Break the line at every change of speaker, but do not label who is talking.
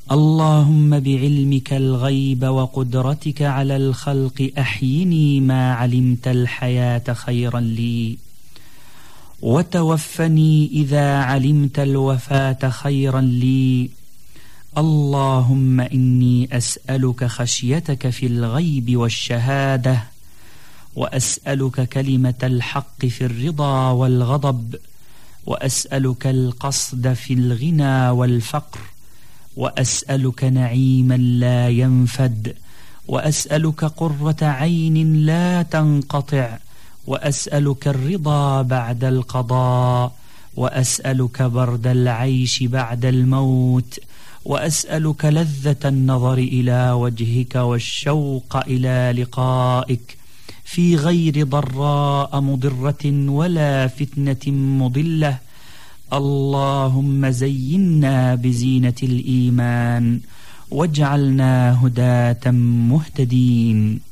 اللهم بعلمك الغيب وقدرتك على الخلق أحيني ما علمت الحياة خيرا لي، وتوفني إذا علمت الوفاة خيرا لي. اللهم إني أسألك خشيتك في الغيب والشهادة، وأسألك كلمة الحق في الرضا والغضب، وأسألك القصد في الغنى والفقر، وأسألك نعيما لا ينفد، وأسألك قرة عين لا تنقطع، وأسألك الرضا بعد القضاء، وأسألك برد العيش بعد الموت، وأسألك لذة النظر إلى وجهك والشوق إلى لقائك في غير ضراء مضرة ولا فتنة مضلة. اللهم زينا بزينة الإيمان واجعلنا هداة مهتدين.